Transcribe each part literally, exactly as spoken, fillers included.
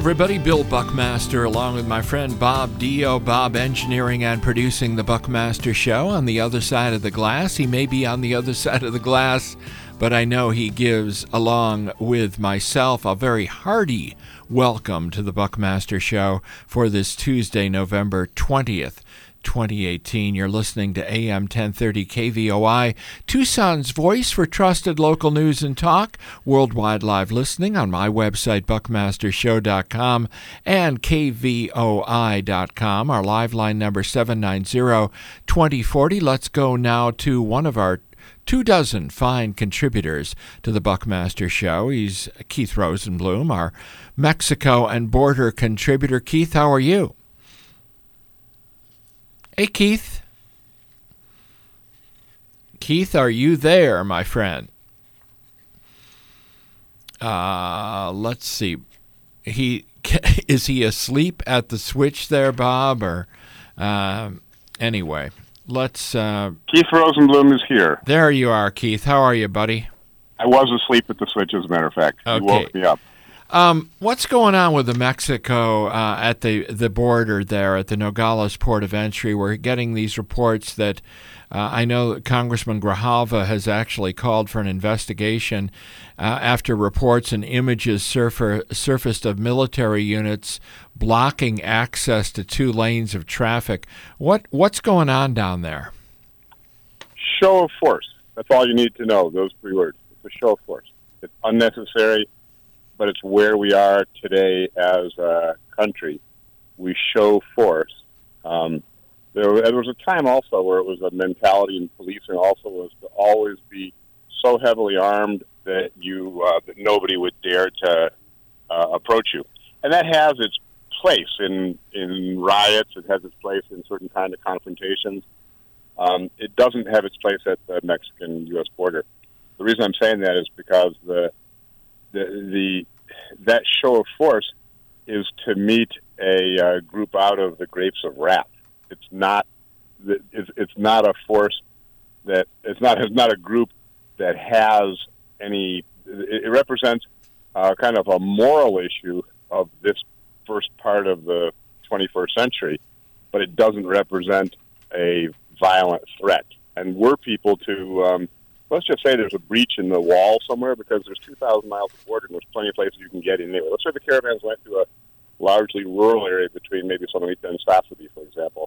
everybody. Bill Buckmaster along with my friend Bob Dio. Bob engineering and producing the Buckmaster Show on the other side of the glass. He may be on the other side of the glass, but I know he gives, along with myself, a very hearty welcome to the Buckmaster Show for this Tuesday, November twentieth. twenty eighteen. You're listening to A M ten thirty K V O I, Tucson's voice for trusted local news and talk. Worldwide live listening on my website, buckmaster show dot com and K V O I dot com. Our live line number seven nine zero, two zero four zero. Let's go now to one of our two dozen fine contributors to the Buckmaster Show. He's Keith Rosenblum, our Mexico and border contributor. Keith, how are you? Hey, Keith. Keith, are you there, my friend? Uh, let's see. He is he asleep at the switch there, Bob? Or um, anyway, let's. Uh, Keith Rosenblum is here. There you are, Keith. How are you, buddy? I was asleep at the switch, as a matter of fact. Okay. You woke me up. Um, what's going on with the Mexico uh, at the, the border there at the Nogales port of entry? We're getting these reports that uh, I know that Congressman Grijalva has actually called for an investigation uh, after reports and images surfer, surfaced of military units blocking access to two lanes of traffic. What what's going on down there? Show of force. That's all you need to know, those three words. It's a show of force. It's unnecessary, but it's where we are today as a country. We show force. Um, there, there was a time also where it was a mentality in policing also was to always be so heavily armed that you uh, that nobody would dare to uh, approach you. And that has its place in, in riots. It has its place in certain kind of confrontations. Um, it doesn't have its place at the Mexican-U S border. The reason I'm saying that is because the The, the that show of force is to meet a uh, group out of the grapes of wrath. It's not it's, it's not a force that it's not it's not a group that has any. It, it represents uh, kind of a moral issue of this first part of the twenty-first century, but it doesn't represent a violent threat. And we're people to. Um, Let's just say there's a breach in the wall somewhere because there's two thousand miles of border and there's plenty of places you can get in anyway. Let's say the caravans went to a largely rural area between maybe Sonomita and Sassabee, for example.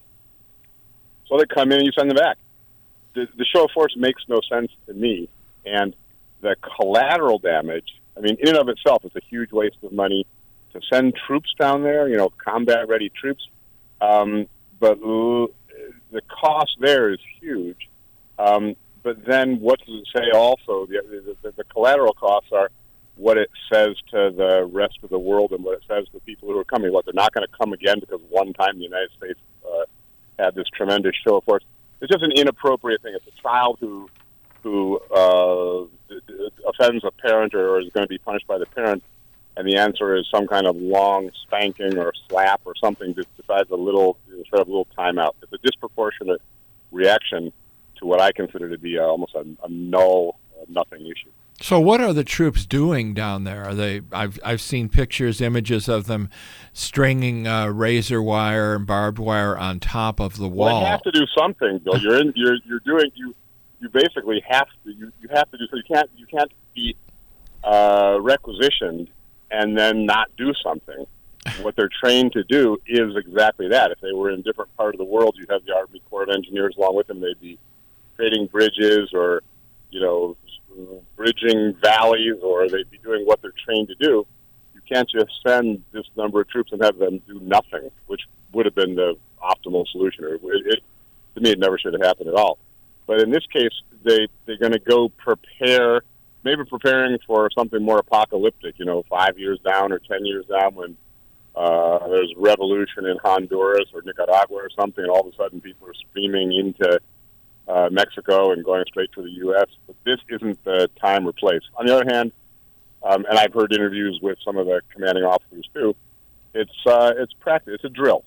So they come in and you send them back. The, the show of force makes no sense to me. And the collateral damage, I mean, in and of itself, it's a huge waste of money to send troops down there, you know, combat-ready troops. Um, but l- the cost there is huge. Um, But then what does it say also? The, the, the collateral costs are what it says to the rest of the world and what it says to people who are coming. What, they're not going to come again because one time the United States uh, had this tremendous show of force. It's just an inappropriate thing. It's a child who who uh, offends a parent or is going to be punished by the parent, and the answer is some kind of long spanking or slap or something that decides a little, instead of a little timeout. It's a disproportionate reaction to what I consider to be uh, almost a, a null, uh, nothing issue. So, what are the troops doing down there? Are they? I've I've seen pictures, images of them stringing uh, razor wire and barbed wire on top of the wall. Well, they have to do something, Bill. You're in. You're you're doing. You you basically have to. You, you have to do. So you can't you can't be uh, requisitioned and then not do something. What they're trained to do is exactly that. If they were in a different part of the world, you'd have the Army Corps of Engineers along with them. They'd be creating bridges or, you know, bridging valleys, or they'd be doing what they're trained to do. You can't just send this number of troops and have them do nothing, which would have been the optimal solution. Or it, it, to me, it never should have happened at all. But in this case, they, they're going to go prepare, maybe preparing for something more apocalyptic, you know, five years down or ten years down when uh, there's revolution in Honduras or Nicaragua or something, and all of a sudden people are streaming into Uh, Mexico and going straight to the U S But this isn't the time or place. On the other hand, um, and I've heard interviews with some of the commanding officers too, it's uh, it's practice. It's a drill.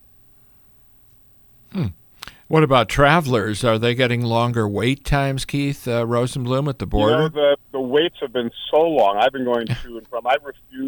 Hmm. What about travelers? Are they getting longer wait times, Keith uh, Rosenblum, at the border? You know, the, the waits have been so long. I've been going to and from. I refuse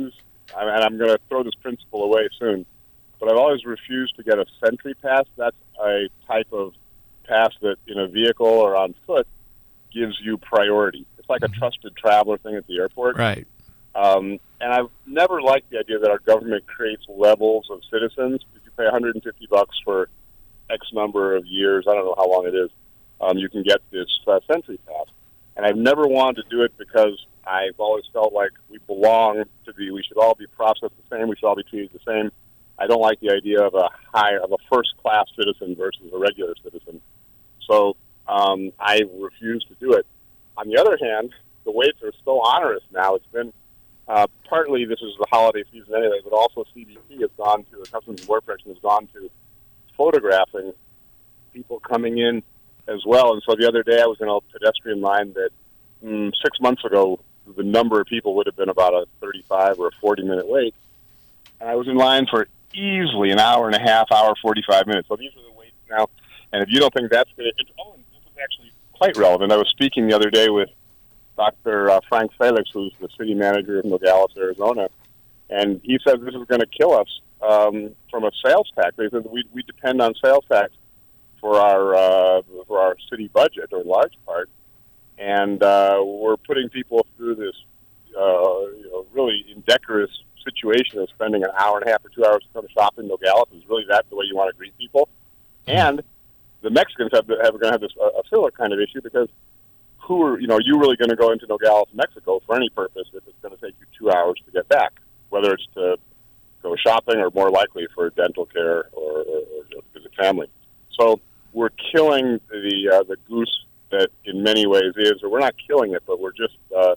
and I'm going to throw this principle away soon, but I've always refused to get a Sentry Pass. That's a type of pass that in a vehicle or on foot gives you priority. It's like a trusted traveler thing at the airport. Right. Um, and I've never liked the idea that our government creates levels of citizens. If you pay one hundred fifty bucks for X number of years, I don't know how long it is, um, you can get this uh, Sentry Pass. And I've never wanted to do it because I've always felt like we belong to be, we should all be processed the same, we should all be treated the same. I don't like the idea of a high, of a first-class citizen versus a regular citizen. So um, I refuse to do it. On the other hand, the weights are so onerous now. It's been uh, partly this is the holiday season anyway, but also C B P has gone to, the Customs and Border Protection has gone to photographing people coming in as well. And so the other day I was in a pedestrian line that mm, six months ago the number of people would have been about a thirty-five or a forty-minute wait. And I was in line for easily an hour and a half, hour, forty-five minutes. So these are the waits now. And if you don't think that's going to... Oh, and this is actually quite relevant. I was speaking the other day with Doctor Uh, Frank Felix, who's the city manager of Nogales, Arizona, and he said this is going to kill us um, from a sales tax. He said we, we depend on sales tax for our uh, for our city budget, or in large part, and uh, we're putting people through this uh, you know, really indecorous situation of spending an hour and a half or two hours to come shop in Nogales. Is really that the way you want to greet people? And the Mexicans have, have going to have this uh, a similar kind of issue, because who are you know are you really going to go into Nogales, Mexico, for any purpose if it's going to take you two hours to get back, whether it's to go shopping or more likely for dental care or, or, or you know, visit family. So we're killing the uh, the goose that in many ways is, or we're not killing it, but we're just uh,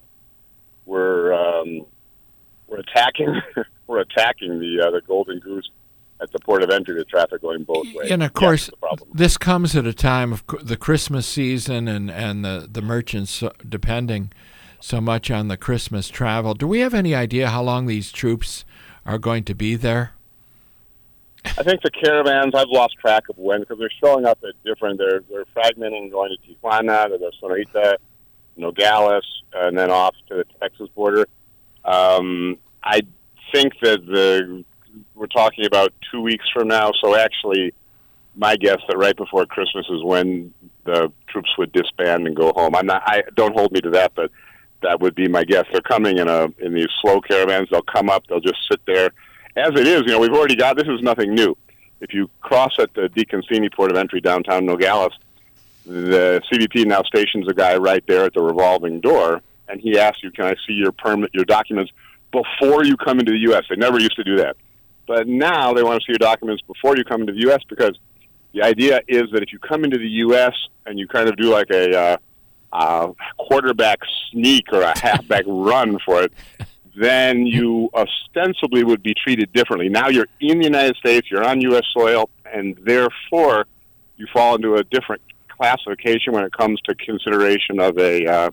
we're um, we're attacking we're attacking the uh, the golden goose at the port of entry with traffic going both ways. And of course, yeah, this comes at a time of the Christmas season and, and the, the merchants depending so much on the Christmas travel. Do we have any idea how long these troops are going to be there? I think the caravans, I've lost track of when, because they're showing up at different, they're, they're fragmenting, going to Tijuana, to the Sonorita, Nogales, and then off to the Texas border. Um, I think that the we're talking about two weeks from now, so actually my guess that right before Christmas is when the troops would disband and go home. I'm not, I don't hold me to that, but that would be my guess. They're coming in a in these slow caravans. They'll come up, they'll just sit there. As it is, you know, we've already got, this is nothing new. If you cross at the DeConcini port of entry downtown Nogales, the C B P now stations a guy right there at the revolving door, and he asks you, can I see your permit, your documents before you come into the U S? They never used to do that. But now they want to see your documents before you come into the U S, because the idea is that if you come into the U S and you kind of do like a uh, uh, quarterback sneak or a halfback run for it, then you ostensibly would be treated differently. Now you're in the United States, you're on U S soil, and therefore you fall into a different classification when it comes to consideration of a uh,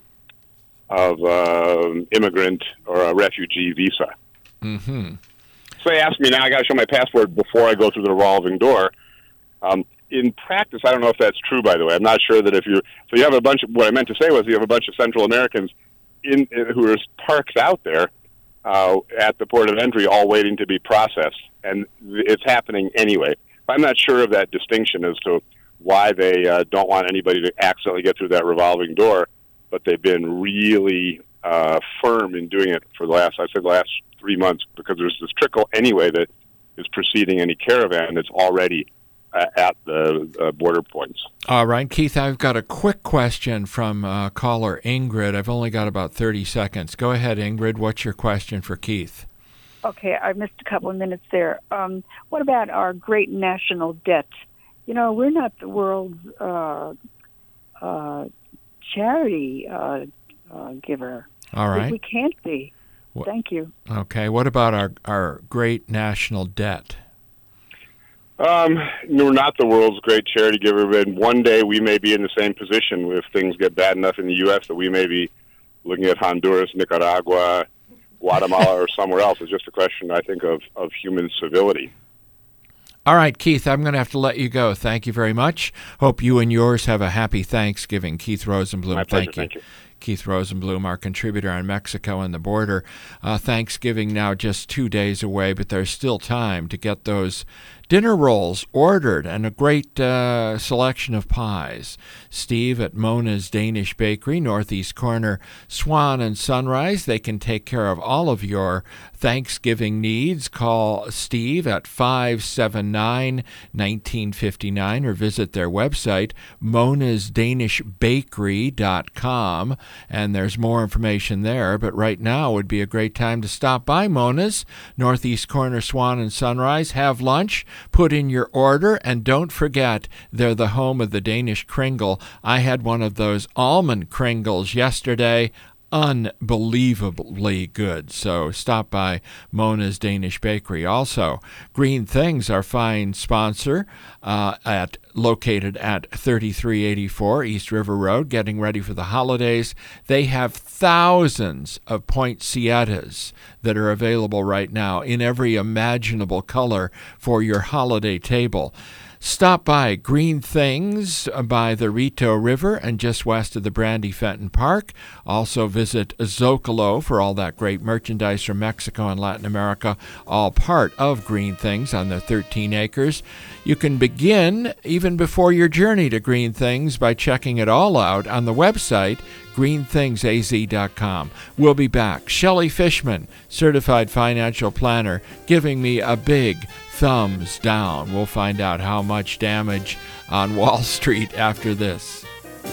of uh, immigrant or a refugee visa. Mm-hmm. So they ask me now, I got to show my passport before I go through the revolving door. Um, in practice, I don't know if that's true, by the way. I'm not sure that if you... So you have a bunch of... What I meant to say was you have a bunch of Central Americans in, in who are parked out there uh, at the port of entry all waiting to be processed. And it's happening anyway. I'm not sure of that distinction as to why they uh, don't want anybody to accidentally get through that revolving door, but they've been really uh, firm in doing it for the last, I said, the last three months, because there's this trickle anyway that is preceding any caravan that's already uh, at the uh, border points. All right, Keith, I've got a quick question from uh, caller Ingrid. I've only got about thirty seconds. Go ahead, Ingrid. What's your question for Keith? Okay, I missed a couple of minutes there. Um, what about our great national debt? You know, we're not the world's uh, uh, charity uh, uh, giver. All right. We, we can't be. What, Thank you. Okay. What about our, our great national debt? Um, we're not the world's great charity giver, but one day we may be in the same position if things get bad enough in the U S that we may be looking at Honduras, Nicaragua, Guatemala, or somewhere else. It's just a question, I think, of, of human civility. All right, Keith, I'm going to have to let you go. Thank you very much. Hope you and yours have a happy Thanksgiving. Keith Rosenblum, My pleasure, thank you. Thank you. Keith Rosenblum, our contributor on Mexico and the border. Uh, Thanksgiving now just two days away, but there's still time to get those dinner rolls ordered and a great uh, selection of pies. Steve at Mona's Danish Bakery, Northeast Corner, Swan and Sunrise. They can take care of all of your Thanksgiving needs. Call Steve at five seven nine, one nine five nine or visit their website, monas danish bakery dot com, and there's more information there. But right now would be a great time to stop by Mona's, Northeast Corner, Swan and Sunrise. Have lunch. Put in your order, and don't forget, they're the home of the Danish Kringle. I had one of those almond Kringles yesterday. Unbelievably good. So stop by Mona's Danish Bakery. Also, Green Things, our fine sponsor, uh, at located at thirty-three eighty-four East River Road, getting ready for the holidays. They have thousands of poinsettias that are available right now in every imaginable color for your holiday table. Stop by Green Things by the Rito River and just west of the Brandy Fenton Park. Also visit Zocalo for all that great merchandise from Mexico and Latin America, all part of Green Things on their thirteen acres. You can begin even before your journey to Green Things by checking it all out on the website, green things a z dot com. We'll be back. Shelley Fishman, certified financial planner, giving me a big thumbs down. We'll find out how much damage on Wall Street after this.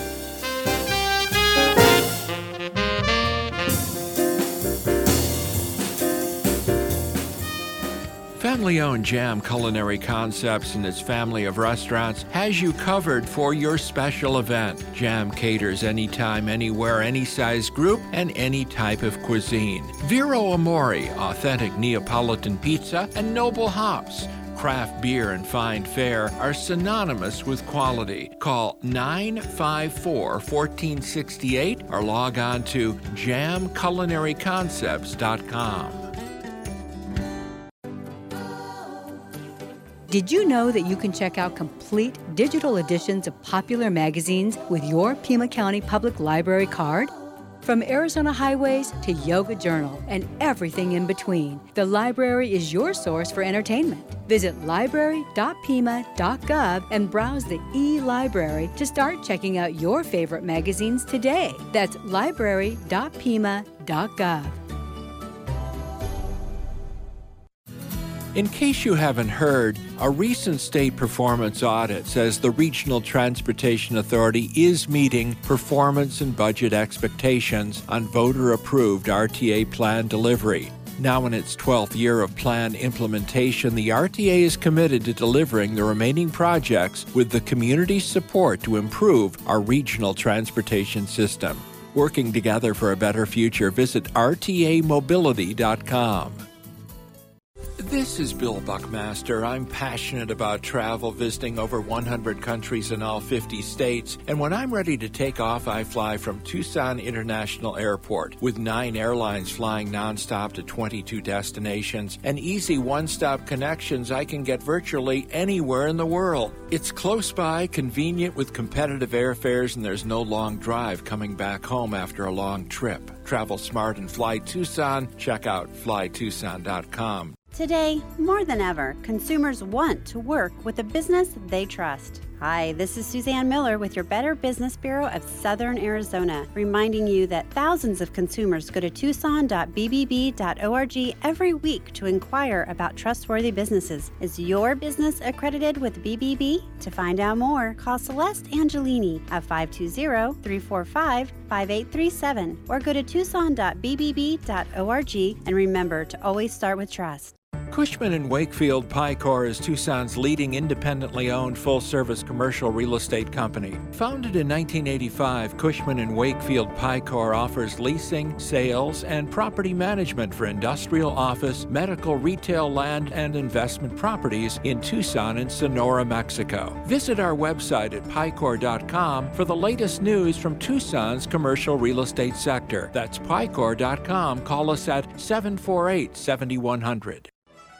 Family-owned Jam Culinary Concepts and its family of restaurants has you covered for your special event. Jam caters anytime, anywhere, any size group, and any type of cuisine. Vero Amore, authentic Neapolitan pizza, and Noble Hops, craft beer and fine fare, are synonymous with quality. Call nine five four, one four six eight or log on to jam culinary concepts dot com. Did you know that you can check out complete digital editions of popular magazines with your Pima County Public Library card? From Arizona Highways to Yoga Journal and everything in between, the library is your source for entertainment. Visit library dot pima dot gov and browse the e-library to start checking out your favorite magazines today. That's library dot pima dot gov. In case you haven't heard, a recent state performance audit says the Regional Transportation Authority is meeting performance and budget expectations on voter-approved R T A plan delivery. Now in its twelfth year of plan implementation, the R T A is committed to delivering the remaining projects with the community's support to improve our regional transportation system. Working together for a better future, visit r t a mobility dot com. This is Bill Buckmaster. I'm passionate about travel, visiting over one hundred countries in all fifty states. And when I'm ready to take off, I fly from Tucson International Airport. With nine airlines flying nonstop to twenty-two destinations and easy one-stop connections, I can get virtually anywhere in the world. It's close by, convenient with competitive airfares, and there's no long drive coming back home after a long trip. Travel smart and fly Tucson. Check out fly tucson dot com. Today, more than ever, consumers want to work with a business they trust. Hi, this is Suzanne Miller with your Better Business Bureau of Southern Arizona, reminding you that thousands of consumers go to tucson dot b b b dot org every week to inquire about trustworthy businesses. Is your business accredited with B B B? To find out more, call Celeste Angelini at five two zero, three four five, five eight three seven or go to tucson dot b b b dot org, and remember to always start with trust. Cushman and Wakefield Picor is Tucson's leading independently owned full-service commercial real estate company. Founded in nineteen eighty-five, Cushman and Wakefield Picor offers leasing, sales, and property management for industrial, office, medical, retail, land, and investment properties in Tucson and Sonora, Mexico. Visit our website at picor dot com for the latest news from Tucson's commercial real estate sector. That's picor dot com. Call us at seven four eight, seven one zero zero.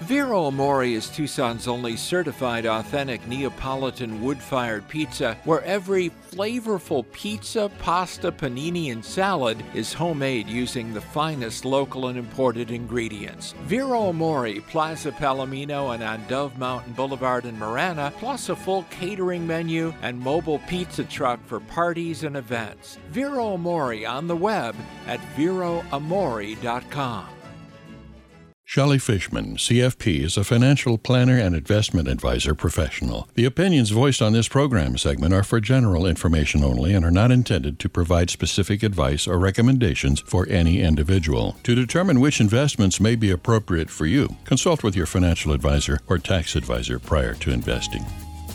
Vero Amore is Tucson's only certified authentic Neapolitan wood-fired pizza, where every flavorful pizza, pasta, panini, and salad is homemade using the finest local and imported ingredients. Vero Amore, Plaza Palomino and on Dove Mountain Boulevard in Marana, plus a full catering menu and mobile pizza truck for parties and events. Vero Amore on the web at vero amore dot com. Shelley Fishman, C F P, is a financial planner and investment advisor professional. The opinions voiced on this program segment are for general information only and are not intended to provide specific advice or recommendations for any individual. To determine which investments may be appropriate for you, consult with your financial advisor or tax advisor prior to investing.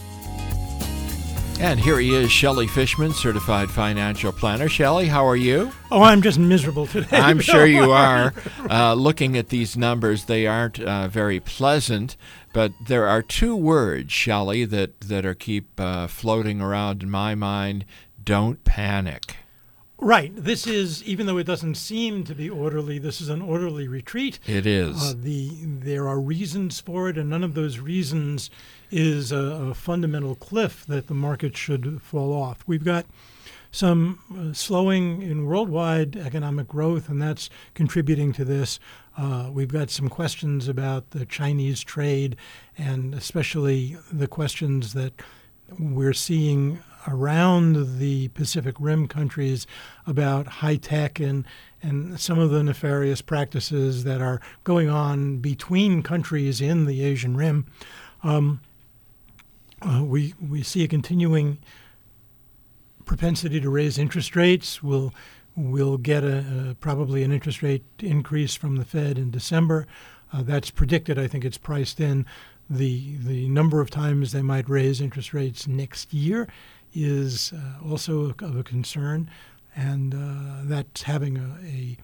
And here he is, Shelley Fishman, certified financial planner. Shelley, how are you? Oh, I'm just miserable today. I'm sure you are. Uh, looking at these numbers, they aren't uh, very pleasant, but there are two words, Shelley, that, that are keep uh, floating around in my mind. Don't panic. Right. This is, even though it doesn't seem to be orderly, this is an orderly retreat. It is. Uh, the there are reasons for it, and none of those reasons is a, a fundamental cliff that the market should fall off. We've got some uh, slowing in worldwide economic growth, and that's contributing to this. Uh, we've got some questions about the Chinese trade, and especially the questions that we're seeing around the Pacific Rim countries about high tech and and some of the nefarious practices that are going on between countries in the Asian Rim. Um, uh, we we see a continuing propensity to raise interest rates. We'll we'll get a, a probably an interest rate increase from the Fed in December. Uh, that's predicted. I think it's priced in. The the number of times they might raise interest rates next year is uh, also of a concern, and uh, that's having a,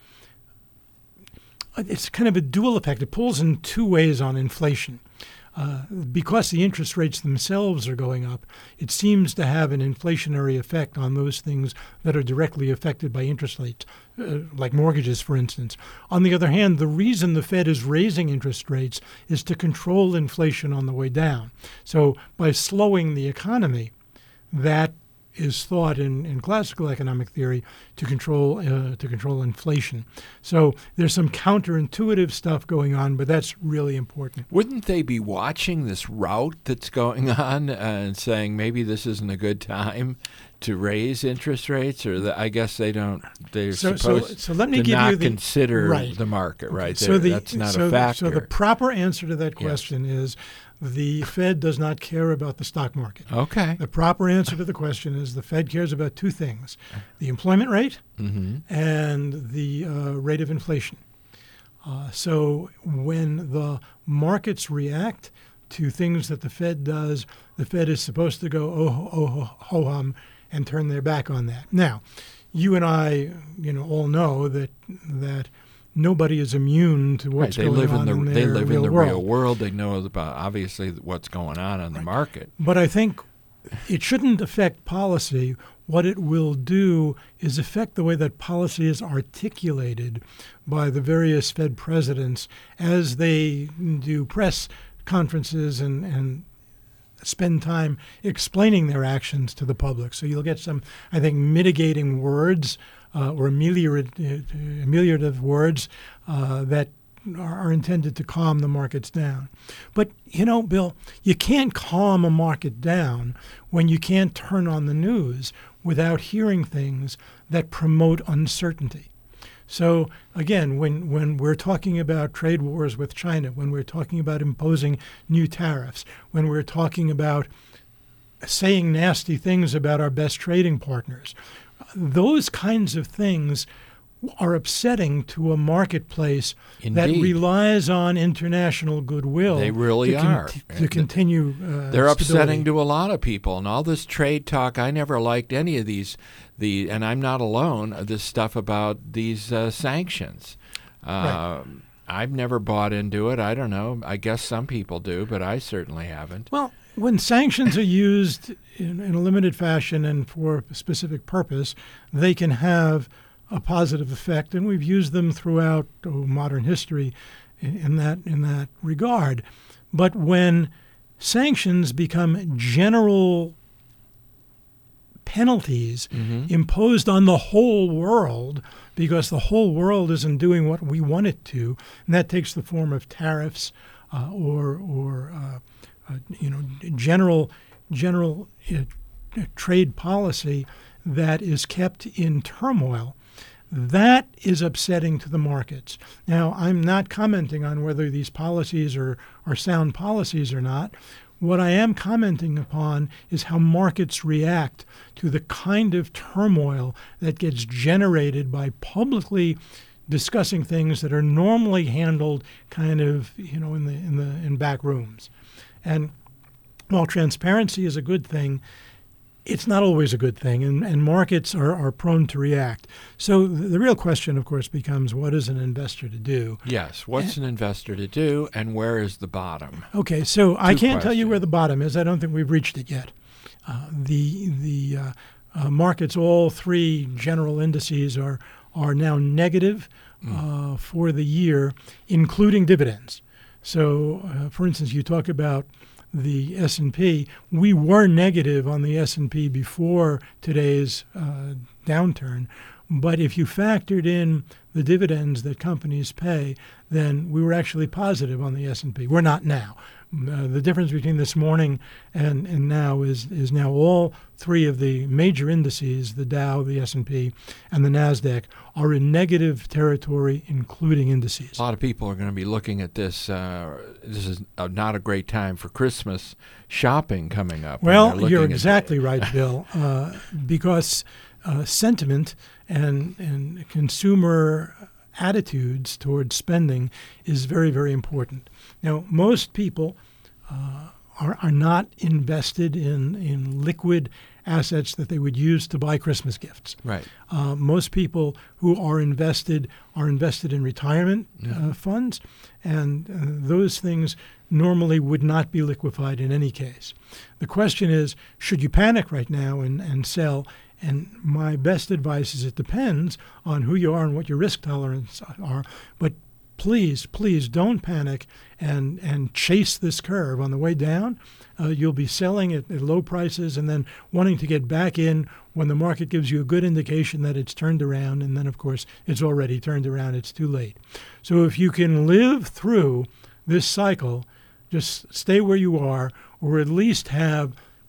a it's kind of a dual effect. It pulls in two ways on inflation. Uh, because the interest rates themselves are going up, it seems to have an inflationary effect on those things that are directly affected by interest rates, uh, like mortgages, for instance. On the other hand, the reason the Fed is raising interest rates is to control inflation on the way down. So by slowing the economy, that is thought in, in classical economic theory to control uh, to control inflation. So there's some counterintuitive stuff going on, but that's really important. Wouldn't they be watching this rout that's going on uh, and saying maybe this isn't a good time to raise interest rates? Or the, I guess they don't. They're so, supposed so, so let me to give not you the, consider right. the market, right? Okay. So the, that's not so a factor. The, so the proper answer to that question yes. is the Fed does not care about the stock market. Okay. The proper answer to the question is the Fed cares about two things: the employment rate mm-hmm. and the uh, rate of inflation. Uh, so when the markets react to things that the Fed does, the Fed is supposed to go oh oh ho, ho hum and turn their back on that. Now, you and I, you know, all know that that. Nobody is immune to what's right. they going live on in the in they their live real in the world. real world. They know about obviously what's going on in the right. market. But I think it shouldn't affect policy. What it will do is affect the way that policy is articulated by the various Fed presidents as they do press conferences and, and spend time explaining their actions to the public. So you'll get some, I think, mitigating words Uh, or ameliorative, ameliorative words uh, that are, are intended to calm the markets down. But, you know, Bill, you can't calm a market down when you can't turn on the news without hearing things that promote uncertainty. So, again, when, when we're talking about trade wars with China, when we're talking about imposing new tariffs, when we're talking about saying nasty things about our best trading partners, those kinds of things are upsetting to a marketplace Indeed. that relies on international goodwill. They really to are. Con- to continue uh, They're stability. upsetting to a lot of people. And all this trade talk, I never liked any of these, the and I'm not alone, this stuff about these uh, sanctions. Uh, right. I've never bought into it. I don't know. I guess some people do, but I certainly haven't. Well, when sanctions are used in, in a limited fashion and for a specific purpose, they can have a positive effect, and we've used them throughout oh, modern history in, in that in that regard. But when sanctions become general penalties mm-hmm. imposed on the whole world because the whole world isn't doing what we want it to, and that takes the form of tariffs uh, or or uh, uh, you know general general uh, trade policy that is kept in turmoil. That is upsetting to the markets. Now, I'm not commenting on whether these policies are, are sound policies or not. What I am commenting upon is how markets react to the kind of turmoil that gets generated by publicly discussing things that are normally handled kind of, you know, in the in the in back rooms. And while transparency is a good thing, it's not always a good thing, and, and markets are, are prone to react. So the, the real question, of course, becomes what is an investor to do? Yes, what's and, an investor to do, and where is the bottom? Okay, so Two I can't questions. tell you where the bottom is. I don't think we've reached it yet. Uh, the the uh, uh, markets, all three general indices are are now negative mm. uh, for the year, including dividends. So, uh, for instance, you talk about the S and P. We were negative on the S and P before today's uh, downturn, but if you factored in the dividends that companies pay, then we were actually positive on the S and P. We're not now. Uh, the difference between this morning and, and now is is now all three of the major indices, the Dow, the S and P, and the NASDAQ, are in negative territory, including indices. A lot of people are going to be looking at this. Uh, this is uh, not a great time for Christmas shopping coming up. Well, you're exactly right, Bill, uh, because uh, sentiment and and consumer attitudes towards spending is very, very important. Now, most people uh, are, are not invested in, in liquid assets that they would use to buy Christmas gifts. Right. Uh, most people who are invested are invested in retirement yeah. uh, funds, and uh, those things normally would not be liquefied in any case. The question is, should you panic right now and, and sell? And my best advice is it depends on who you are and what your risk tolerance are. But please, please don't panic and, and chase this curve. On the way down, uh, you'll be selling at, at low prices and then wanting to get back in when the market gives you a good indication that it's turned around. And then, of course, it's already turned around. It's too late. So if you can live through this cycle, just stay where you are, or at least have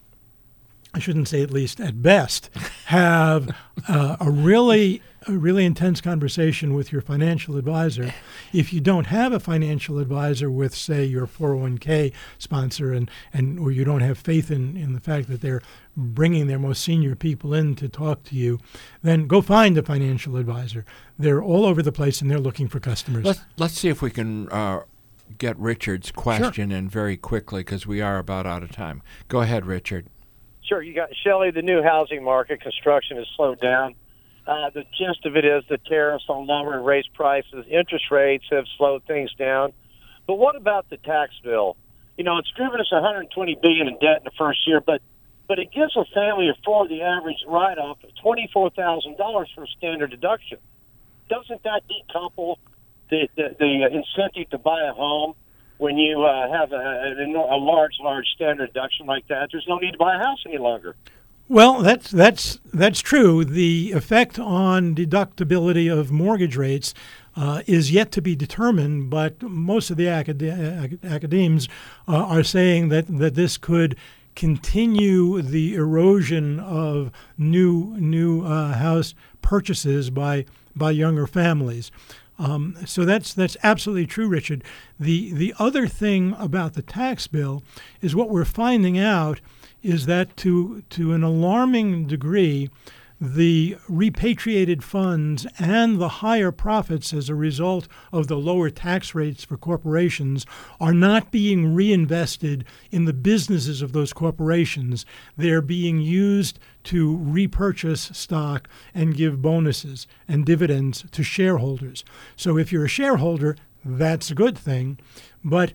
I shouldn't say at least, at best, have uh, a really a really intense conversation with your financial advisor. If you don't have a financial advisor with, say, your four oh one k sponsor, and, and or you don't have faith in, in the fact that they're bringing their most senior people in to talk to you, then go find a financial advisor. They're all over the place, and they're looking for customers. Let's, let's see if we can uh, get Richard's question Sure. in very quickly, because we are about out of time. Go ahead, Richard. Sure. You got Shelley. The new housing market construction has slowed down. Uh, the gist of it is the tariffs on lumber and raised prices, interest rates have slowed things down. But what about the tax bill? You know, it's driven us one hundred twenty billion dollars in debt in the first year, but but it gives a family of four the average write-off of twenty-four thousand dollars for a standard deduction. Doesn't that decouple the, the, the incentive to buy a home? When you uh, have a, a, a large, large standard deduction like that, there's no need to buy a house any longer. Well, that's that's that's true. The effect on deductibility of mortgage rates uh, is yet to be determined, but most of the acad- academics uh, are saying that, that this could continue the erosion of new new uh, house purchases by by younger families. Um, so that's that's absolutely true, Richard. The the other thing about the tax bill is what we're finding out is that to to an alarming degree, the repatriated funds and the higher profits as a result of the lower tax rates for corporations are not being reinvested in the businesses of those corporations. They're being used to repurchase stock and give bonuses and dividends to shareholders. So if you're a shareholder, that's a good thing. But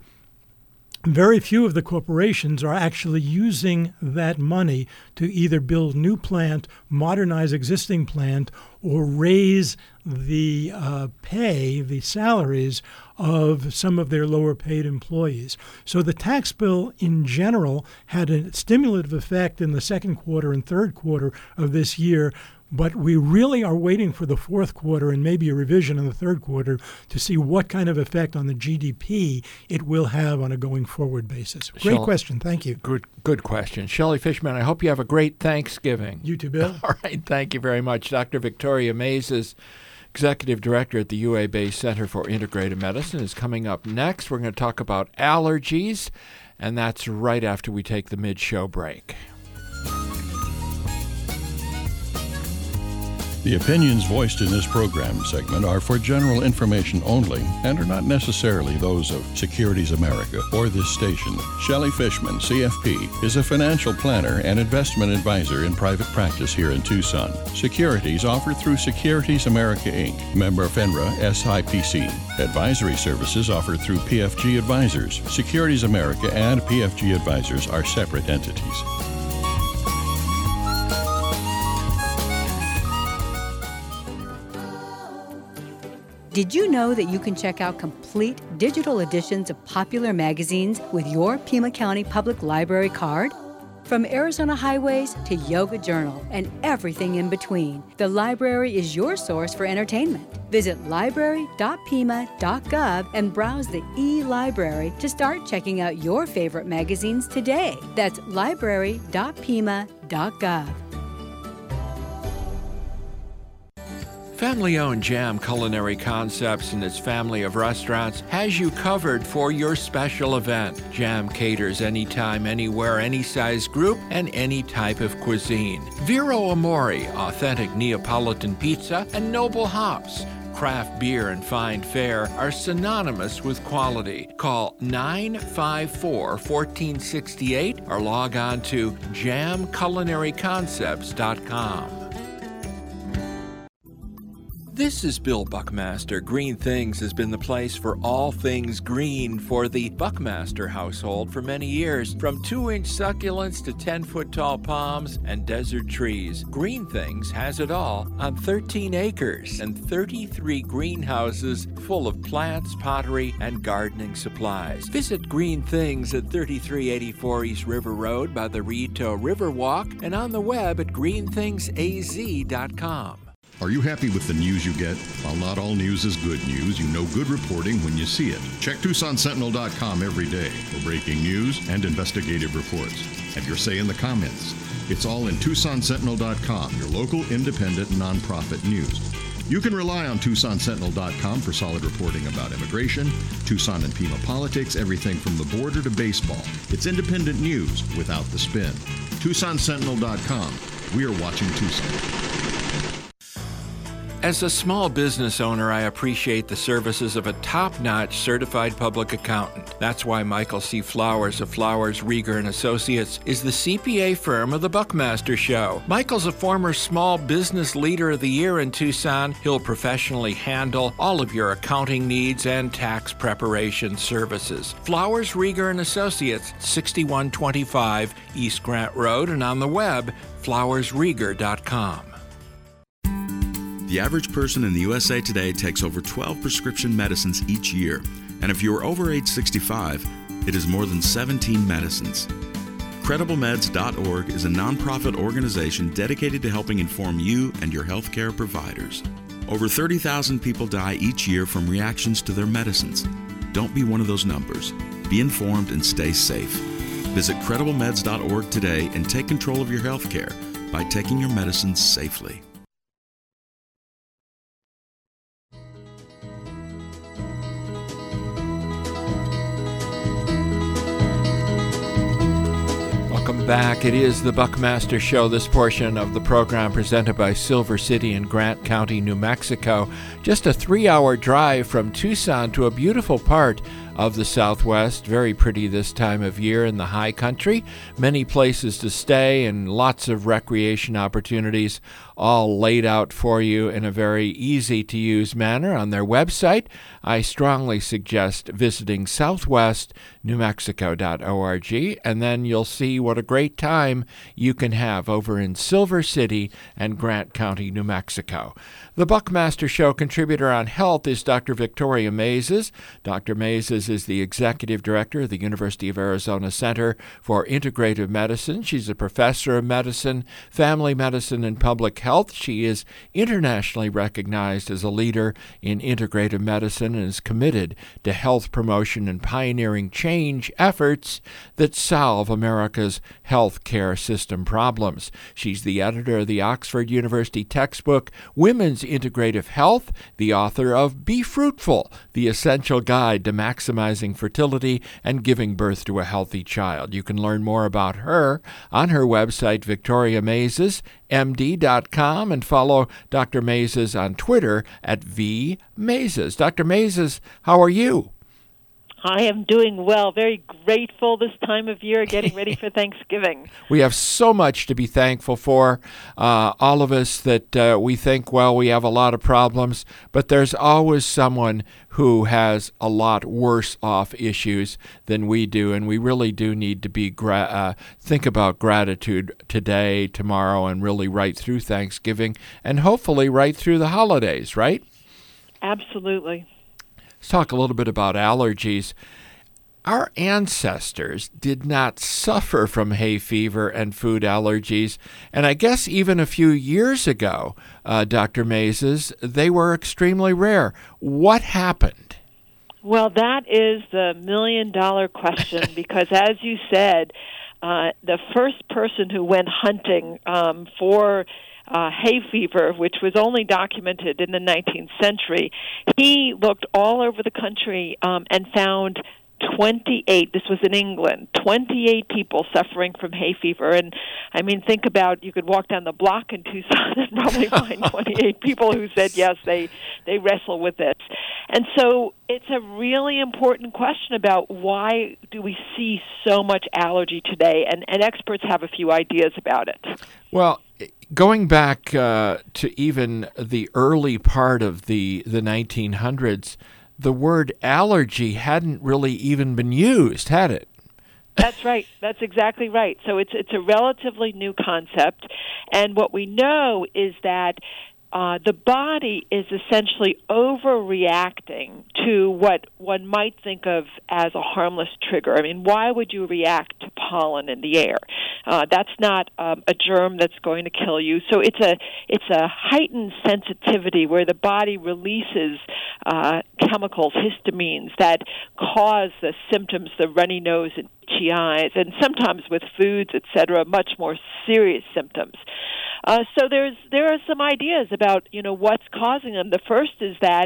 very few of the corporations are actually using that money to either build new plant, modernize existing plant, or raise the uh, pay, the salaries of some of their lower paid employees. So the tax bill in general had a stimulative effect in the second quarter and third quarter of this year, but we really are waiting for the fourth quarter and maybe a revision in the third quarter to see what kind of effect on the G D P it will have on a going forward basis. Great Shell- question. Thank you. Good good question. Shelley Fishman, I hope you have a great Thanksgiving. You too, Bill. All right. Thank you very much. Doctor Victoria Mays is Executive Director at the U A Bay Center for Integrative Medicine, is coming up next. We're going to talk about allergies, and that's right after we take the mid-show break. The opinions voiced in this program segment are for general information only and are not necessarily those of Securities America or this station. Shelley Fishman, C F P, is a financial planner and investment advisor in private practice here in Tucson. Securities offered through Securities America, Incorporated, member FINRA S I P C. Advisory services offered through P F G Advisors. Securities America and P F G Advisors are separate entities. Did you know that you can check out complete digital editions of popular magazines with your Pima County Public Library card? From Arizona Highways to Yoga Journal and everything in between, the library is your source for entertainment. Visit library dot pima dot gov and browse the e-library to start checking out your favorite magazines today. That's library dot pima dot gov. Family-owned Jam Culinary Concepts and its family of restaurants has you covered for your special event. Jam caters anytime, anywhere, any size group, and any type of cuisine. Vero Amore, authentic Neapolitan pizza, and Noble Hops, craft beer and fine fare, are synonymous with quality. Call nine five four, one four six eight or log on to jam culinary concepts dot com. This is Bill Buckmaster. Green Things has been the place for all things green for the Buckmaster household for many years. From two-inch succulents to ten-foot-tall palms and desert trees, Green Things has it all on thirteen acres and thirty-three greenhouses full of plants, pottery, and gardening supplies. Visit Green Things at thirty-three eighty-four East River Road by the Rito Riverwalk and on the web at green things a z dot com. Are you happy with the news you get? While not all news is good news, you know good reporting when you see it. Check Tucson Sentinel dot com every day for breaking news and investigative reports. Have your say in the comments. It's all in Tucson Sentinel dot com, your local independent nonprofit news. You can rely on Tucson Sentinel dot com for solid reporting about immigration, Tucson and Pima politics, everything from the border to baseball. It's independent news without the spin. Tucson Sentinel dot com. We are watching Tucson. As a small business owner, I appreciate the services of a top-notch certified public accountant. That's why Michael C. Flowers of Flowers, Rieger and Associates is the C P A firm of the Buckmaster Show. Michael's a former Small Business Leader of the Year in Tucson. He'll professionally handle all of your accounting needs and tax preparation services. Flowers, Rieger and Associates, sixty-one twenty-five East Grant Road, and on the web, flowers rieger dot com. The average person in the U S A today takes over twelve prescription medicines each year, and if you are over age sixty-five, it is more than seventeen medicines. credible meds dot org is a nonprofit organization dedicated to helping inform you and your healthcare providers. Over thirty thousand people die each year from reactions to their medicines. Don't be one of those numbers. Be informed and stay safe. Visit credible meds dot org today and take control of your healthcare by taking your medicines safely. Welcome back. It is the Buckmaster Show. This portion of the program presented by Silver City in Grant County, New Mexico. Just a three-hour drive from Tucson to a beautiful part of the Southwest. Very pretty this time of year in the high country. Many places to stay and lots of recreation opportunities all laid out for you in a very easy-to-use manner on their website. I strongly suggest visiting southwest new mexico dot org, and then you'll see what a great time you can have over in Silver City and Grant County, New Mexico. The Buckmaster Show contributor on health is Doctor Victoria Maizes. Doctor Maizes is the executive director of the University of Arizona Center for Integrative Medicine. She's a professor of medicine, family medicine, and public health. She is internationally recognized as a leader in integrative medicine and is committed to health promotion and pioneering change efforts that solve America's health care system problems. She's the editor of the Oxford University textbook, Women's Integrative Health, the author of Be Fruitful, the essential guide to maximizing fertility and giving birth to a healthy child. You can learn more about her on her website, victoria maizes m d dot com, and follow Doctor Maizes on Twitter at V Maizes. Doctor Maizes, how are you? I am doing well. Very grateful this time of year, getting ready for Thanksgiving. We have so much to be thankful for. Uh, all of us that uh, we think, well, we have a lot of problems, but there's always someone who has a lot worse off issues than we do, and we really do need to be gra- uh, think about gratitude today, tomorrow, and really right through Thanksgiving, and hopefully right through the holidays, right? Absolutely. Let's talk a little bit about allergies. Our ancestors did not suffer from hay fever and food allergies, and I guess even a few years ago, uh, Doctor Maizes, they were extremely rare. What happened? Well, that is the million-dollar question because, as you said, uh, the first person who went hunting um, for Uh, hay fever, which was only documented in the nineteenth century, he looked all over the country um, and found twenty-eight, this was in England, twenty-eight people suffering from hay fever. And, I mean, think about, you could walk down the block in Tucson and probably find twenty-eight people who said, yes, they, they wrestle with this. And so it's a really important question about why do we see so much allergy today, and, and experts have a few ideas about it. Well, going back uh, to even the early part of the, the nineteen hundreds, the word allergy hadn't really even been used, had it? That's right. That's exactly right. So it's it's a relatively new concept, and what we know is that uh, the body is essentially overreacting to what one might think of as a harmless trigger. I mean, why would you react to pollen in the air? Uh, that's not um, a germ that's going to kill you. So it's a it's a heightened sensitivity where the body releases uh, chemicals, histamines, that cause the symptoms, the runny nose and itchy eyes, and sometimes with foods, et cetera, much more serious symptoms. Uh, so there's there are some ideas about, you know, what's causing them. The first is that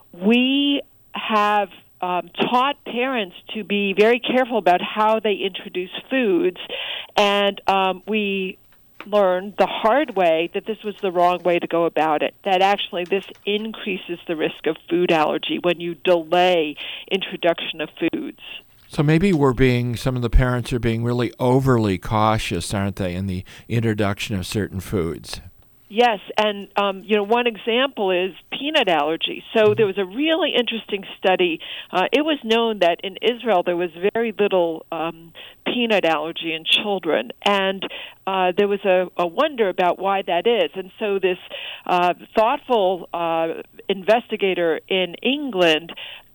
we have um, taught parents to be very careful about how they introduce foods, and um, we learned the hard way that this was the wrong way to go about it, that actually this increases the risk of food allergy when you delay introduction of foods. So maybe we're being, some of the parents are being really overly cautious, aren't they, in the introduction of certain foods? Yes, and um, you know, one example is peanut allergy. So there was a really interesting study. Uh, it was known that in Israel there was very little um, peanut allergy in children, and uh, there was a, a wonder about why that is. And so this uh, thoughtful uh, investigator in England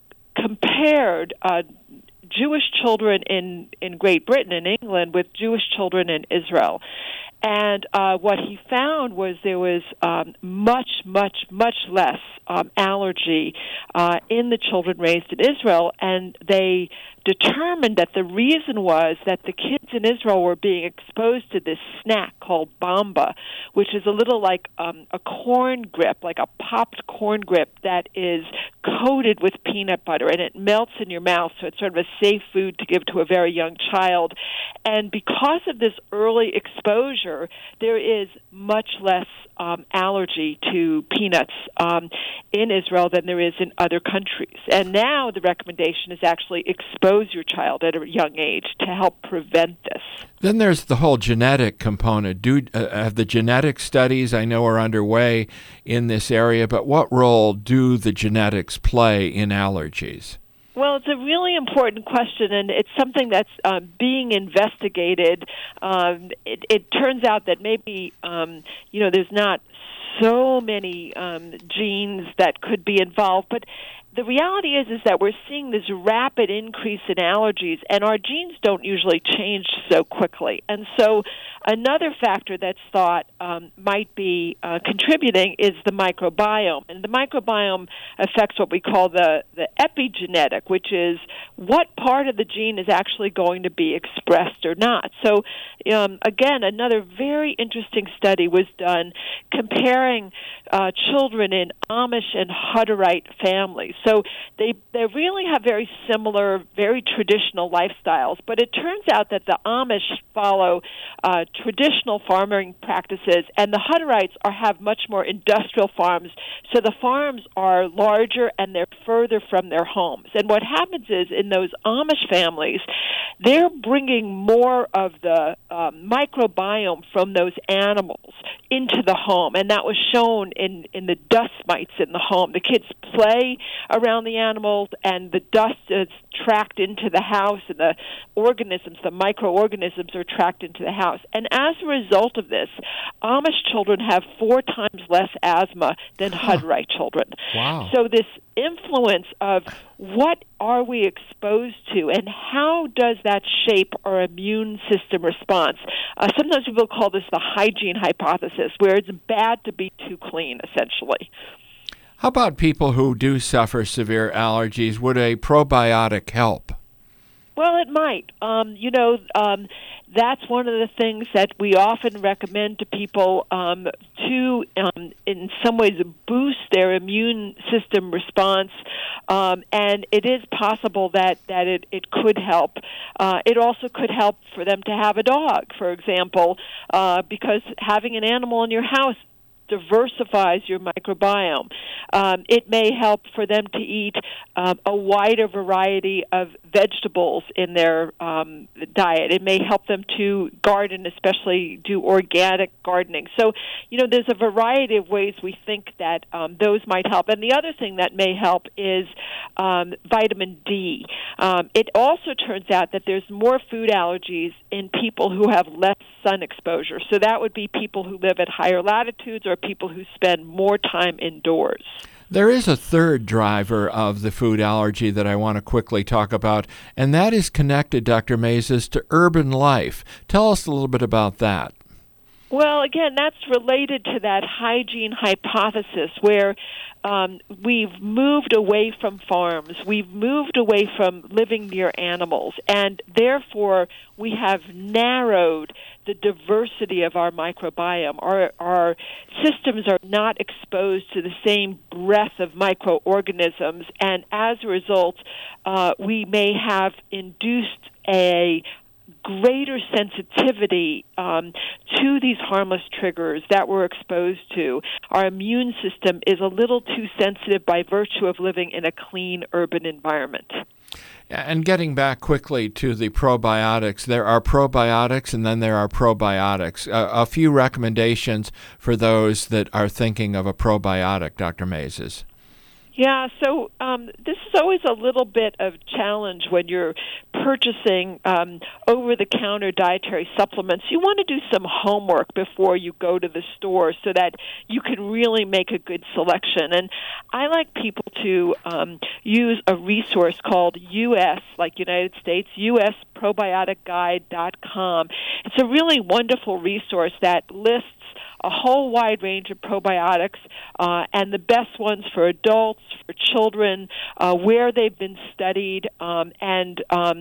compared uh, Jewish children in, in Great Britain and England with Jewish children in Israel. And uh, what he found was there was um, much, much, much less um, allergy uh, in the children raised in Israel, and they determined that the reason was that the kids in Israel were being exposed to this snack called bamba, which is a little like um, a corn grip, like a popped corn grip that is coated with peanut butter, and it melts in your mouth, so it's sort of a safe food to give to a very young child. And because of this early exposure, border, there is much less um, allergy to peanuts um, in Israel than there is in other countries. And now the recommendation is actually expose your child at a young age to help prevent this. Then there's the whole genetic component. Do uh, have the genetic studies I know are underway in this area, but what role do the genetics play in allergies? Well, it's a really important question, and it's something that's uh, being investigated. Um, it, it turns out that maybe, um, you know, there's not so many um, genes that could be involved, but the reality is is that we're seeing this rapid increase in allergies, and our genes don't usually change so quickly. And so another factor that's thought um, might be uh, contributing is the microbiome. And the microbiome affects what we call the, the epigenetic, which is what part of the gene is actually going to be expressed or not. So, um, again, another very interesting study was done comparing uh, children in Amish and Hutterite families. So they they really have very similar, very traditional lifestyles. But it turns out that the Amish follow uh, traditional farming practices, and the Hutterites are have much more industrial farms. So the farms are larger and they're further from their homes. And what happens is in those Amish families, they're bringing more of the um, microbiome from those animals into the home, and that was shown in, in the dust mites in the home. The kids play around the animals, and the dust is tracked into the house, and the organisms, the microorganisms, are tracked into the house. And as a result of this, Amish children have four times less asthma than Hutterite children. Wow. So this influence of what are we exposed to and how does that shape our immune system response? Uh, sometimes people call this the hygiene hypothesis, where it's bad to be too clean, essentially. How about people who do suffer severe allergies? Would a probiotic help? Well, it might. Um, you know, um, that's one of the things that we often recommend to people um, to, um, in some ways, boost their immune system response. Um, and it is possible that, that it, it could help. Uh, it also could help for them to have a dog, for example, uh, because having an animal in your house diversifies your microbiome. Um, it may help for them to eat um, a wider variety of vegetables in their um, diet. It may help them to garden, especially do organic gardening. So, you know, there's a variety of ways we think that um, those might help. And the other thing that may help is um, vitamin D. Um, it also turns out that there's more food allergies in people who have less sun exposure. So that would be people who live at higher latitudes or people who spend more time indoors. There is a third driver of the food allergy that I want to quickly talk about, and that is connected, Doctor Mazes, to urban life. Tell us a little bit about that. Well, again, that's related to that hygiene hypothesis where um, we've moved away from farms. We've moved away from living near animals, and therefore we have narrowed the diversity of our microbiome. Our, our systems are not exposed to the same breadth of microorganisms, and as a result, uh, we may have induced a greater sensitivity um, to these harmless triggers that we're exposed to. Our immune system is a little too sensitive by virtue of living in a clean urban environment. And getting back quickly to the probiotics, there are probiotics and then there are probiotics. Uh, a few recommendations for those that are thinking of a probiotic, Doctor Mazes. Yeah, so um, this is always a little bit of challenge when you're purchasing um, over-the-counter dietary supplements. You want to do some homework before you go to the store so that you can really make a good selection. And I like people to um, use a resource called U S, like United States, U S probiotic guide dot com. It's a really wonderful resource that lists a whole wide range of probiotics, uh, and the best ones for adults, for children, uh, where they've been studied, um, and um,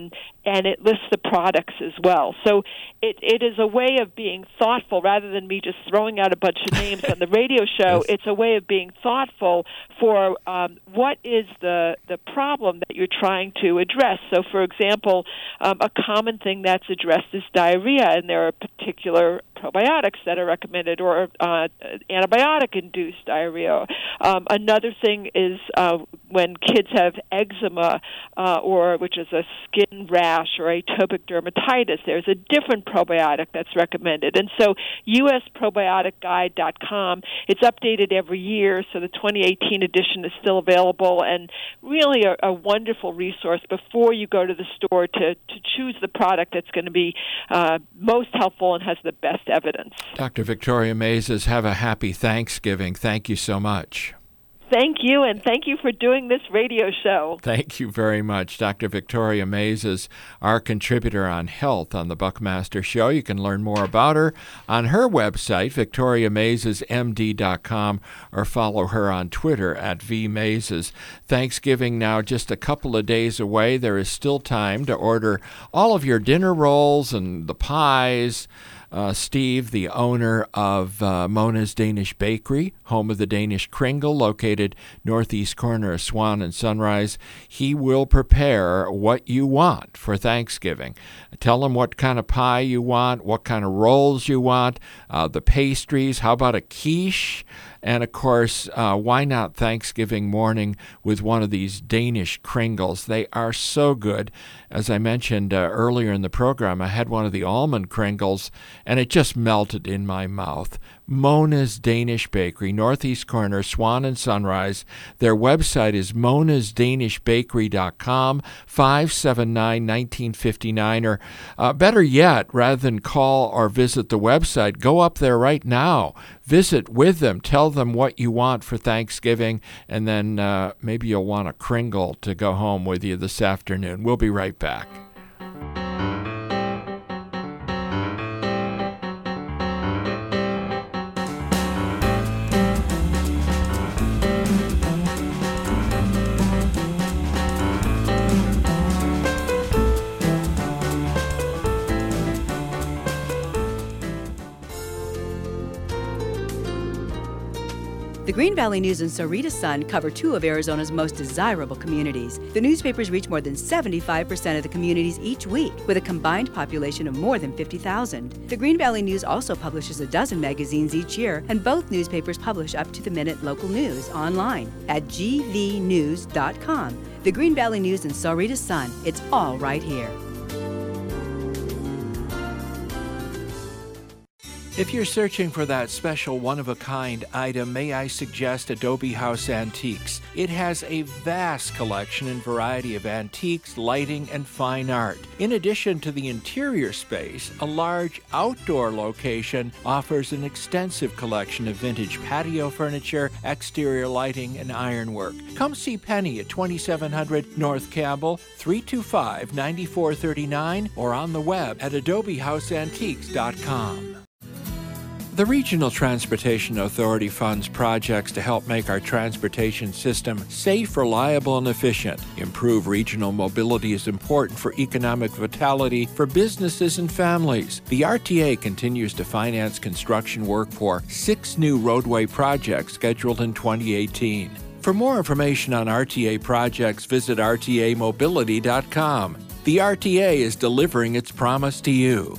and it lists the products as well. So it, it is a way of being thoughtful rather than me just throwing out a bunch of names on the radio show. Yes. It's a way of being thoughtful for um, what is the, the problem that you're trying to address. So, for example, um, a common thing that's addressed is diarrhea, and there are particular probiotics that are recommended, or uh, antibiotic-induced diarrhea. Um, another thing is uh, when kids have eczema, uh, or which is a skin rash or atopic dermatitis, there's a different probiotic that's recommended. And so U S probiotic guide dot com, it's updated every year, so the twenty eighteen edition is still available, and really a, a wonderful resource before you go to the store to, to choose the product that's going to be uh, most helpful and has the best evidence. Doctor Victoria Maizes, have a happy Thanksgiving. Thank you so much. Thank you, and thank you for doing this radio show. Thank you very much. Doctor Victoria Maizes, our contributor on health on the Buckmaster Show. You can learn more about her on her website, victoria maizes m d dot com, or follow her on Twitter at v maizes. Thanksgiving now just a couple of days away. There is still time to order all of your dinner rolls and the pies. Uh, Steve, the owner of uh, Mona's Danish Bakery, home of the Danish Kringle, located northeast corner of Swan and Sunrise, he will prepare what you want for Thanksgiving. Tell him what kind of pie you want, what kind of rolls you want, uh, the pastries, how about a quiche? And, of course, uh, why not Thanksgiving morning with one of these Danish Kringles? They are so good. As I mentioned uh, earlier in the program, I had one of the almond Kringles, and it just melted in my mouth. Mona's Danish Bakery, northeast corner, Swan and Sunrise. Their website is monas danish bakery dot com, five seven nine, one nine five nine. Or uh, better yet, rather than call or visit the website, go up there right now. Visit with them. Tell them what you want for Thanksgiving, and then uh, maybe you'll want a Kringle to go home with you this afternoon. We'll be right back. The Green Valley News and Sahuarita Sun cover two of Arizona's most desirable communities. The newspapers reach more than seventy-five percent of the communities each week, with a combined population of more than fifty thousand. The Green Valley News also publishes a dozen magazines each year, and both newspapers publish up-to-the-minute local news online at g v news dot com. The Green Valley News and Sahuarita Sun, it's all right here. If you're searching for that special one-of-a-kind item, may I suggest Adobe House Antiques. It has a vast collection and variety of antiques, lighting, and fine art. In addition to the interior space, a large outdoor location offers an extensive collection of vintage patio furniture, exterior lighting, and ironwork. Come see Penny at twenty-seven hundred North Campbell, three two five, nine four three nine, or on the web at adobe house antiques dot com. The Regional Transportation Authority funds projects to help make our transportation system safe, reliable, and efficient. Improve regional mobility is important for economic vitality for businesses and families. The R T A continues to finance construction work for six new roadway projects scheduled in twenty eighteen. For more information on R T A projects, visit r t a mobility dot com. The R T A is delivering its promise to you.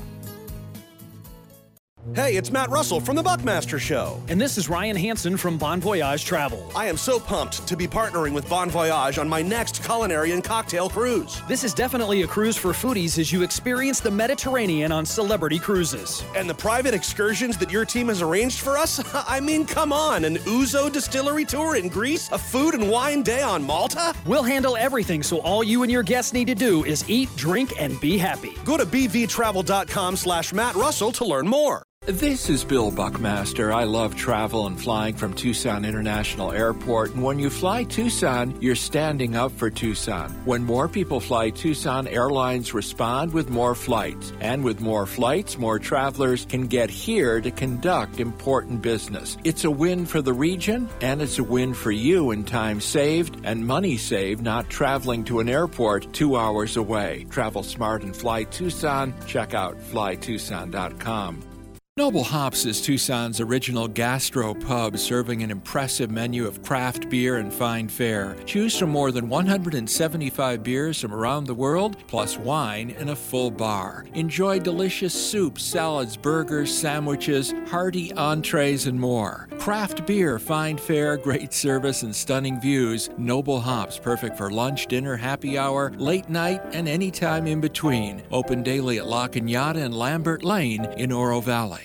Hey, it's Matt Russell from the Buckmaster Show. And this is Ryan Hansen from Bon Voyage Travel. I am so pumped to be partnering with Bon Voyage on my next culinary and cocktail cruise. This is definitely a cruise for foodies as you experience the Mediterranean on celebrity cruises. And the private excursions that your team has arranged for us? I mean, come on, an Ouzo distillery tour in Greece? A food and wine day on Malta? We'll handle everything, so all you and your guests need to do is eat, drink, and be happy. Go to b v travel dot com slash Matt Russell to learn more. This is Bill Buckmaster. I love travel and flying from Tucson International Airport. And when you fly Tucson, you're standing up for Tucson. When more people fly Tucson, airlines respond with more flights. And with more flights, more travelers can get here to conduct important business. It's a win for the region, and it's a win for you in time saved and money saved not traveling to an airport two hours away. Travel smart and fly Tucson. Check out fly tucson dot com. Noble Hops is Tucson's original gastro pub, serving an impressive menu of craft beer and fine fare. Choose from more than one hundred seventy-five beers from around the world, plus wine and a full bar. Enjoy delicious soups, salads, burgers, sandwiches, hearty entrees, and more. Craft beer, fine fare, great service, and stunning views. Noble Hops, perfect for lunch, dinner, happy hour, late night, and any time in between. Open daily at La Cañada and Lambert Lane in Oro Valley.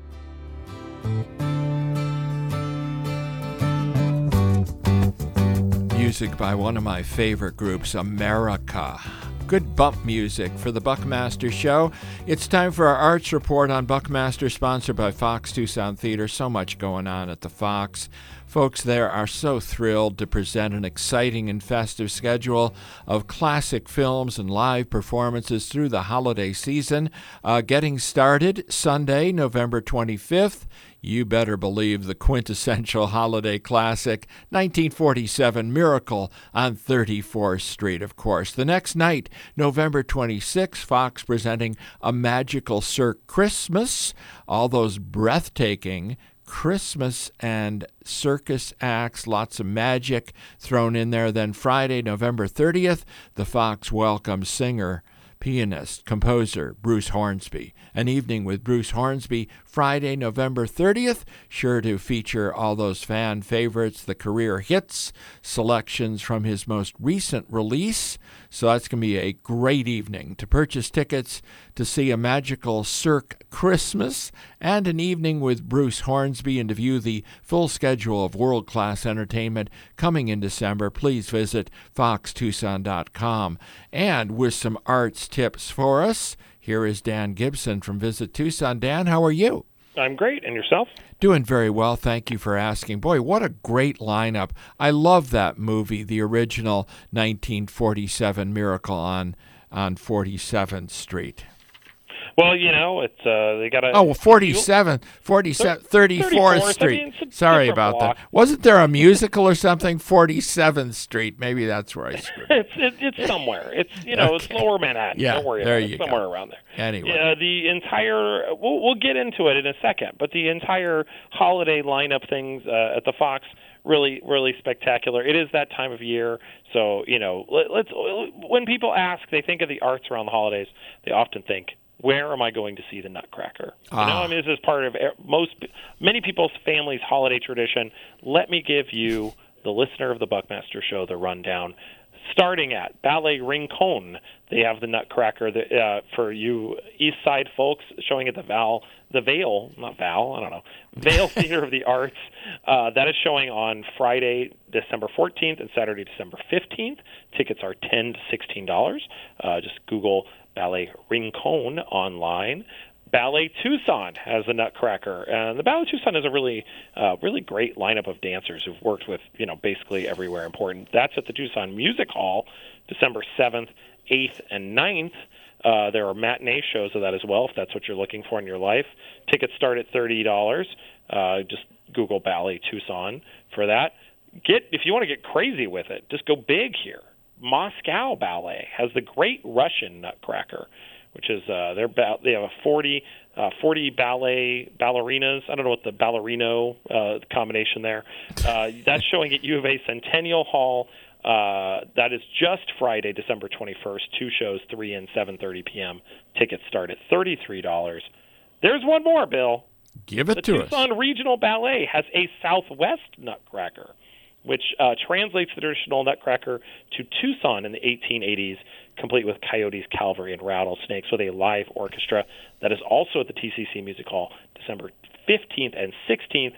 Music by one of my favorite groups, America. Good bump music for the Buckmaster Show. It's time for our Arts Report on Buckmaster, sponsored by Fox Tucson Theater. So much going on at the Fox. Folks there are so thrilled to present an exciting and festive schedule of classic films and live performances through the holiday season. Uh, getting started Sunday, November twenty-fifth. You better believe the quintessential holiday classic, nineteen forty-seven Miracle on thirty-fourth Street, of course. The next night, November twenty-sixth, Fox presenting A Magical Cirque Christmas. All those breathtaking Christmas and circus acts, lots of magic thrown in there. Then Friday, November thirtieth, the Fox welcomes singer, pianist, composer Bruce Hornsby. An evening with Bruce Hornsby, Friday, November thirtieth, sure to feature all those fan favorites, the career hits, selections from his most recent release. So that's going to be a great evening. To purchase tickets to see A Magical Cirque Christmas and an evening with Bruce Hornsby, and to view the full schedule of world-class entertainment coming in December, please visit fox tucson dot com. And with some arts tips for us, here is Dan Gibson from Visit Tucson. Dan, how are you? I'm great. And yourself? Doing very well. Thank you for asking. Boy, what a great lineup. I love that movie, the original nineteen forty-seven Miracle on on forty-seventh Street. Well, you know, it's uh, they got a oh, forty-seven, forty-seven, thirty-fourth Street. I mean, Sorry about block. that. Wasn't there a musical or something? forty-seventh Street. Maybe that's where I screwed. it's it, it's somewhere. It's you know, okay. It's Lower Manhattan. Yeah, Don't worry there about you it. Somewhere go. around there. Anyway, uh, the entire we'll we'll get into it in a second, but the entire holiday lineup things uh, at the Fox. Really, really spectacular. It is that time of year, so you know. Let, let's. When people ask, they think of the arts around the holidays. They often think, "Where am I going to see the Nutcracker?" Ah. You know, I mean, this is part of most, many people's family's holiday tradition. Let me give you, the listener of the Buckmaster Show, the rundown. Starting at Ballet Rincon, they have the Nutcracker. The, uh, for you East Side folks, showing at the Val, the Vale, not Val, I don't know, Vale Theater of the Arts. Uh, that is showing on Friday, December fourteenth, and Saturday, December fifteenth. Tickets are ten to sixteen dollars. Uh, just Google Ballet Rincon online. Ballet Tucson has the Nutcracker, and the Ballet Tucson is a really, uh, really great lineup of dancers who've worked with, you know, basically everywhere important. That's at the Tucson Music Hall, December seventh, eighth, and ninth. Uh, there are matinee shows of that as well, if that's what you're looking for in your life. Tickets start at thirty dollars. Uh, just Google Ballet Tucson for that. Get if you want to get crazy with it, just go big here. Moscow Ballet has the Great Russian Nutcracker, which is uh, they're ba- they have a forty, uh, forty ballet ballerinas. I don't know what the ballerino uh, combination there. Uh, that's showing at U of A Centennial Hall. Uh, that is just Friday, December twenty-first. Two shows, three and seven thirty p.m. Tickets start at thirty-three dollars. There's one more, Bill. Give it the to us. The Tucson Regional Ballet has a Southwest Nutcracker, which uh, translates the traditional Nutcracker to Tucson in the eighteen eighties, complete with coyotes, cavalry, and rattlesnakes, with a live orchestra. That is also at the T C C Music Hall, December fifteenth and sixteenth.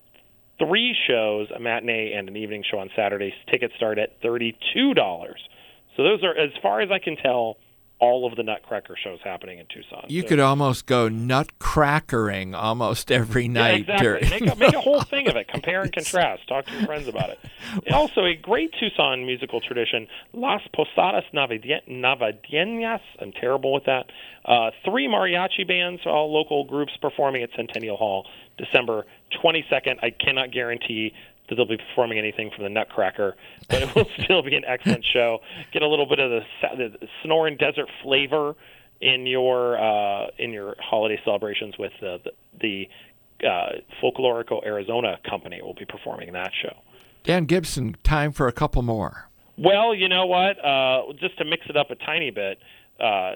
Three shows, a matinee and an evening show on Saturdays. Tickets start at thirty-two dollars. So those are, as far as I can tell, all of the Nutcracker shows happening in Tucson. You so, could almost go nutcrackering almost every night. Yeah, exactly. During... make, a, make a whole thing of it. Compare and contrast. Talk to your friends about it. Also, a great Tucson musical tradition, Las Posadas Navideñas. I'm terrible with that. Uh, three mariachi bands, all local groups performing at Centennial Hall, December twenty-second. I cannot guarantee that they'll be performing anything from the Nutcracker, but it will still be an excellent show. Get a little bit of the, the Sonoran Desert flavor in your uh, in your holiday celebrations with uh, the, the uh, Folklorico Arizona Company will be performing that show. Dan Gibson, time for a couple more. Well, you know what? Uh, just to mix it up a tiny bit, uh,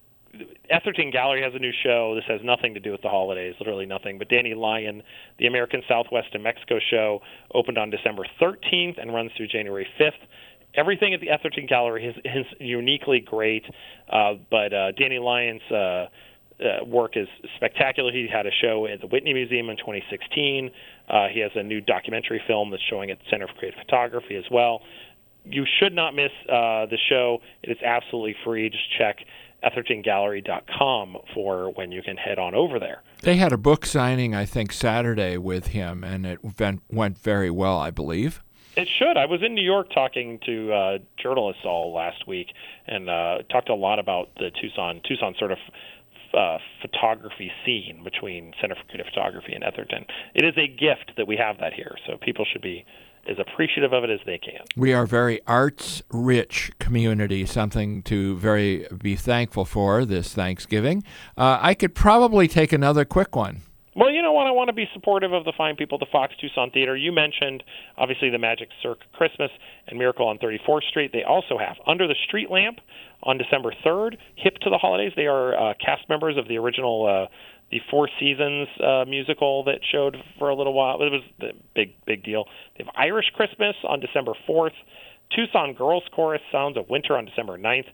Etherton Gallery has a new show. This has nothing to do with the holidays, literally nothing. But Danny Lyon, the American Southwest and Mexico show, opened on December thirteenth and runs through January fifth. Everything at the Etherton Gallery is, is uniquely great, uh, but uh, Danny Lyon's uh, uh, work is spectacular. He had a show at the Whitney Museum in twenty sixteen. Uh, he has a new documentary film that's showing at the Center for Creative Photography as well. You should not miss uh, the show. It is absolutely free. Just check etherton gallery dot com for when you can head on over there. They had a book signing, I think, Saturday with him, and it went, went very well, I believe. It should. I was in New York talking to uh, journalists all last week and uh, talked a lot about the Tucson, Tucson sort of uh, photography scene between Center for Creative Photography and Etherton. It is a gift that we have that here, so people should be as appreciative of it as they can. We are a very arts-rich community, something to very be thankful for this Thanksgiving. Uh, I could probably take another quick one. Well, you know what? I want to be supportive of the fine people at the Fox Tucson Theater. You mentioned, obviously, the Magic Cirque Christmas and Miracle on thirty-fourth Street. They also have Under the Street Lamp on December third. Hip to the holidays. They are uh, cast members of the original uh, the Four Seasons uh, musical that showed for a little while. It was a big, big deal. They have Irish Christmas on December fourth. Tucson Girls Chorus Sounds of Winter on December ninth.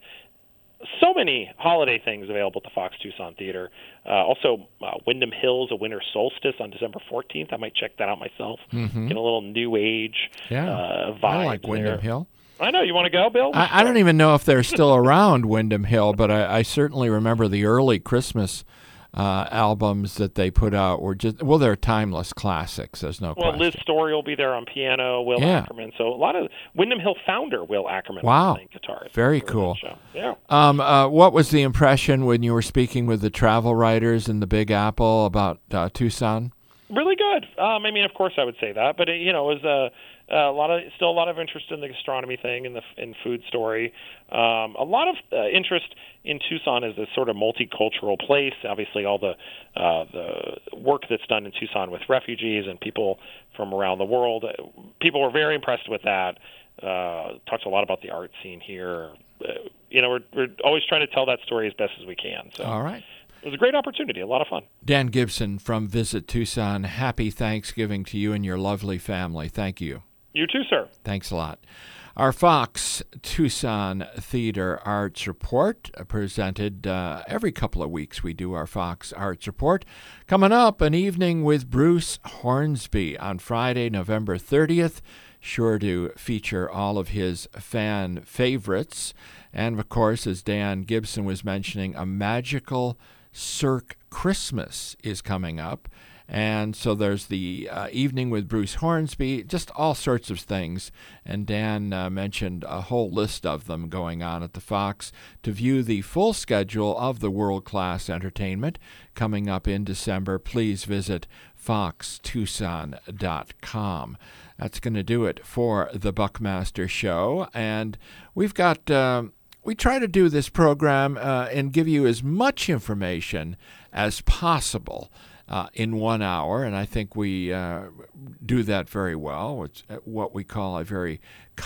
So many holiday things available at the Fox Tucson Theater. Uh, also, uh, Wyndham Hills, A Winter Solstice on December fourteenth. I might check that out myself. Mm-hmm. Get a little new age yeah. uh, vibe. I like Wyndham there. Hill. I know. You want to go, Bill? I, I don't even know if they're still around, Wyndham Hill, but I, I certainly remember the early Christmas uh, albums that they put out were just, well, they're timeless classics. There's no well, question. Liz Story will be there on piano, Will Yeah. Ackerman. So a lot of Wyndham Hill founder Will Ackerman Wow. will be playing guitar. Very cool. Yeah. Um, uh, what was the impression when you were speaking with the travel writers in the Big Apple about uh, Tucson? Really good. Um, I mean, of course, I would say that, but it, you know, it was a. Uh, a lot of still a lot of interest in the gastronomy thing and the in food story. Um, a lot of uh, interest in Tucson as a sort of multicultural place. Obviously, all the uh, the work that's done in Tucson with refugees and people from around the world. Uh, people were very impressed with that. Uh, talked a lot about the art scene here. Uh, you know, we're we're always trying to tell that story as best as we can. So. All right. It was a great opportunity, a lot of fun. Dan Gibson from Visit Tucson. Happy Thanksgiving to you and your lovely family. Thank you. You too, sir. Thanks a lot. Our Fox Tucson Theater Arts Report, uh, presented uh, every couple of weeks. We do our Fox Arts Report. Coming up, an evening with Bruce Hornsby on Friday, November thirtieth. Sure to feature all of his fan favorites. And, of course, as Dan Gibson was mentioning, a magical Cirque Christmas is coming up. And so there's the uh, evening with Bruce Hornsby, just all sorts of things. And Dan uh, mentioned a whole list of them going on at the Fox. To view the full schedule of the world-class entertainment coming up in December, please visit fox tucson dot com. That's going to do it for the Buckmaster Show. And we've got... Uh, We try to do this program uh, and give you as much information as possible uh, in one hour, and I think we uh, do that very well. It's what we call a very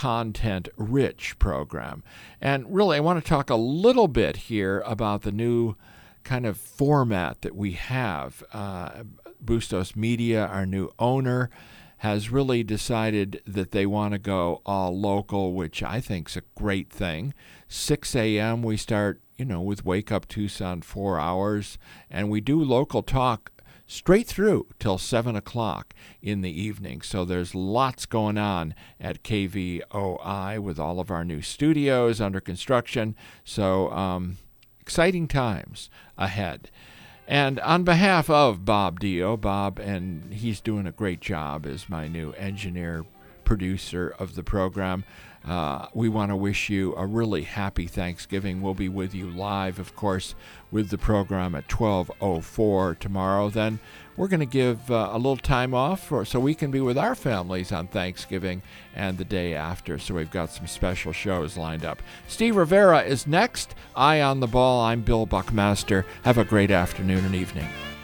content-rich program. And really, I want to talk a little bit here about the new kind of format that we have. Uh, Bustos Media, our new owner, has really decided that they want to go all local, which I think is a great thing. six a.m. we start, you know, with Wake Up Tucson, four hours, and we do local talk straight through till seven o'clock in the evening. So there's lots going on at K V O I with all of our new studios under construction. So um, exciting times ahead. And on behalf of Bob Dio, Bob, and he's doing a great job as my new engineer, producer of the program, uh, we want to wish you a really happy Thanksgiving. We'll be with you live, of course, with the program at twelve oh four tomorrow. Then we're going to give uh, a little time off for, so we can be with our families on Thanksgiving and the day after. So we've got some special shows lined up. Steve Rivera is next. Eye on the Ball. I'm Bill Buckmaster. Have a great afternoon and evening.